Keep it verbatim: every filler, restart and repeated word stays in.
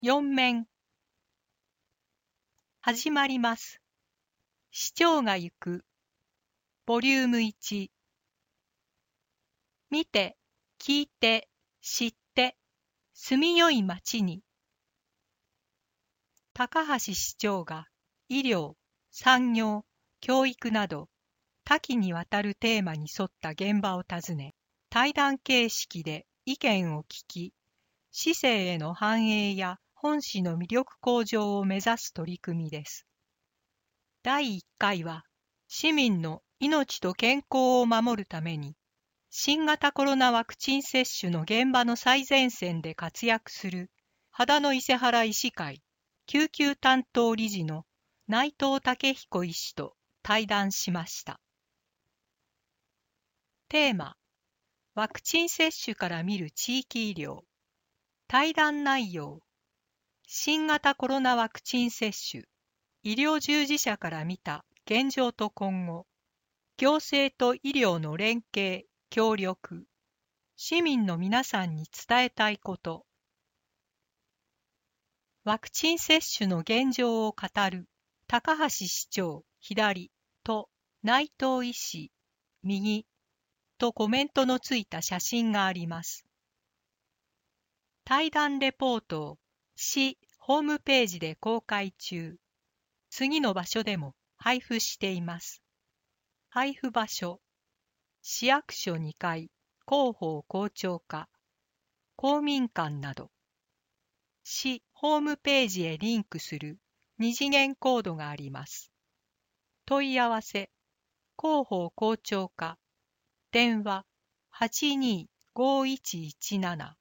よん面始まります。市長が行くボリュームいち。見て、聞いて、知って、住みよい町に。高橋市長が医療、産業、教育など多岐にわたるテーマに沿った現場を訪ね、対談形式で意見を聞き、市政への反映や本市の魅力向上を目指す取り組みです。だいいっかいは、市民の命と健康を守るために、新型コロナワクチン接種の現場の最前線で活躍する秦野伊勢原医師会救急担当理事の内藤武彦医師と対談しました。テーマ、ワクチン接種から見る地域医療。対談内容、新型コロナワクチン接種、医療従事者から見た現状と今後、行政と医療の連携、協力、市民の皆さんに伝えたいこと。ワクチン接種の現状を語る高橋市長左と内藤医師右とコメントのついた写真があります。対談レポートを市ホームページで公開中。次の場所でも配布しています。配布場所、市役所にかい、広報校長課、公民館など。市ホームページへリンクする二次元コードがあります。問い合わせ、広報校長課、電話はちにーごーいちいちなな